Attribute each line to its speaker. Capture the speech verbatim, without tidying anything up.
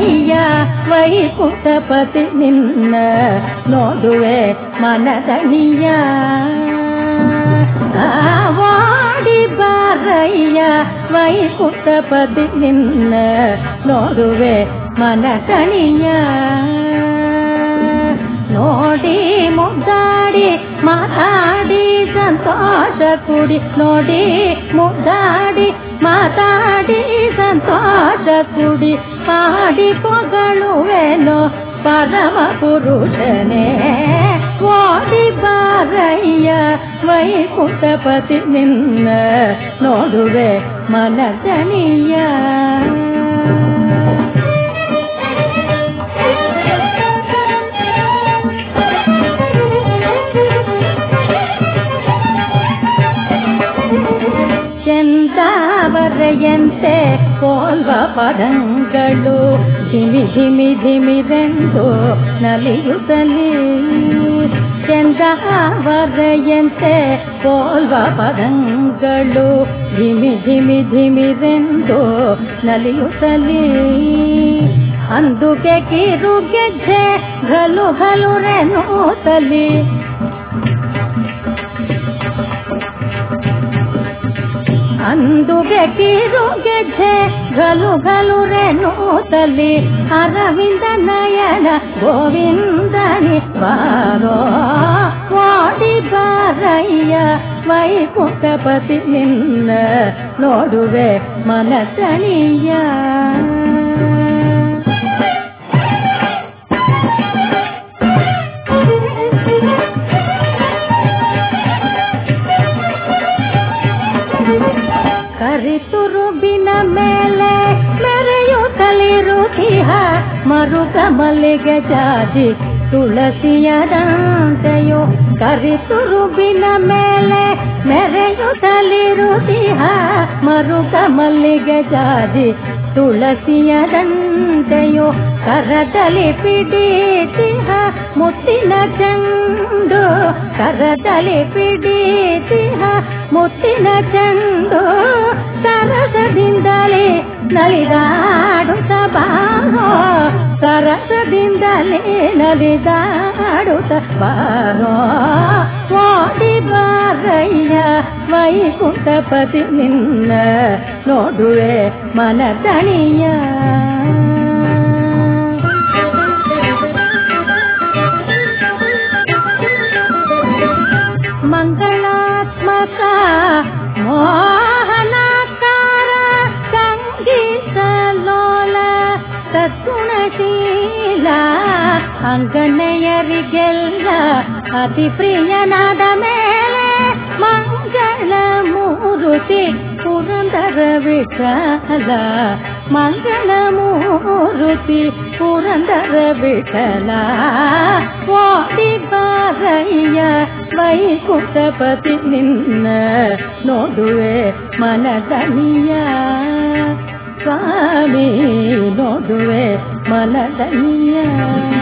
Speaker 1: ಬಾರಯ್ಯ ವೈಕುಂಠಪತಿ ನಿನ್ನ ನೋಡುವೆ ಮನದಣಿಯ ವಾಡಿ ಬಾರಯ್ಯ ವೈಕುಂಠಪತಿ ನಿನ್ನ ನೋಡುವೆ ಮನದಣಿಯ ನೋಡಿ ಮುದ್ದಾಡಿ ಮಾತಾಡಿ ಸಂತೋಷ ಕುಡಿ ನೋಡಿ ಮುದ್ದಾಡಿ ಮಾತಾಡಿ ಸಂತೋಷ ಕುಡಿ ಪಾಡಿ ಪೊಗಳುವೆನೋ ಪರಮ ಪುರುಷನೇ ಓಡಿ ಬಾರಯ್ಯ ವೈಕುಂಠಪತಿ ನಿನ್ನ ನೋಡುವೆ ಮನದಣಿಯ ಚಂದಾವರೆಯಂತೆ ಕೋಲ್ವ ಪದಂಗಳು ಧಿಮಿ ಧಿಮಿ ಧಿಮಿರೆಂದು ನಲಿಯುತ್ತಲೇ ಚಂದಾವರೆಯಂತೆ ಕೋಲ್ವ ಪದಂಗಳು ಧಿಮಿ ಧಿಮಿ ಧಿಮಿರೆಂದು ನಲಿಯುತ್ತಲೇ ಅಂದುಗೆ ಕಿರು ಗೆಜ್ಜೆ ಘಲು ಘಲು ರೆನುತ್ತಲೇ ಅಂದುಗೆ ಕಿರು ಗೆಜ್ಜೆ ಘಲು ಘಲು ರೆನುತ್ತಲೇ ಅರವಿಂದ ನಯನ ಗೋವಿಂದನಿ ಬಾರೋ ಓಡಿ ಬಾರಯ್ಯ ವೈಕುಂಠಪತಿ ನಿನ್ನ ನೋಡುವೆ ಮನದಣಿಯ ಕರಿತುರುಬಿನ ಮೇಲೆ ಮೆರೆಯುತ್ತಲಿರುತ್ತಿಹ ಮರುಗ ಮಲ್ಲಿಗೆ ಜಾಜಿ ತುಳಸಿಯದಂತೆಯೋ ಕರಿತುರುಬಿನ ಮೇಲೆ ಮೆರೆಯುತ್ತಲಿರುತ್ತಿಹ ಮರುಗ ಮಲ್ಲಿಗೆ ಜಾಜಿ ತುಳಸಿಯದಂತೆಯೋ ಕರದಲ್ಲಿ ಪಿಡೀತಿಹ ಮುತ್ತಿನ ಚೆಂಡು ಕರದಲ್ಲಿ ಪಿಡೀತಿಹ ಮುತ್ತಿನ ಚೆಂಡು ಸರಸದಿಂದಲೇ ನಲಿದಾಡುತ್ತ ಬಾರೋ ಸರಸದಿಂದಲೇ ನಲಿದಾಡುತ್ತ ಬಾರೋ ಓಡಿ ಬಾರಯ್ಯ ವೈಕುಂಠಪತಿ ನಿನ್ನ ನೋಡುವೆ ಮನದಣಿಯ ಮಂಗಳಾತ್ಮಕ ಮೋಹನಕಾರ ಸಂಗೀತ ಲೋಲ ಸದ್ಗುಣಶೀಲ ಅಂಗನೆಯರಿಗೆಲ್ಲ ಅತಿ ಪ್ರಿಯನಾದ ಮೇಲೆ ಮಂಗಳ ಮೂರುತಿ ಪುರಂದರ ವಿಠಲ ಮಂಗಳ ಮೂರುತಿ ಪುರಂದರ ವಿಠಲ ಓಡಿ ಬಾರಯ್ಯ ವೈಕುಂಠಪತಿ ನಿನ್ನ ನೋಡುವೆ ಮನದಣಿಯ ಸ್ವಾಮಿ ನೋಡುವೆ ಮನದಣಿಯ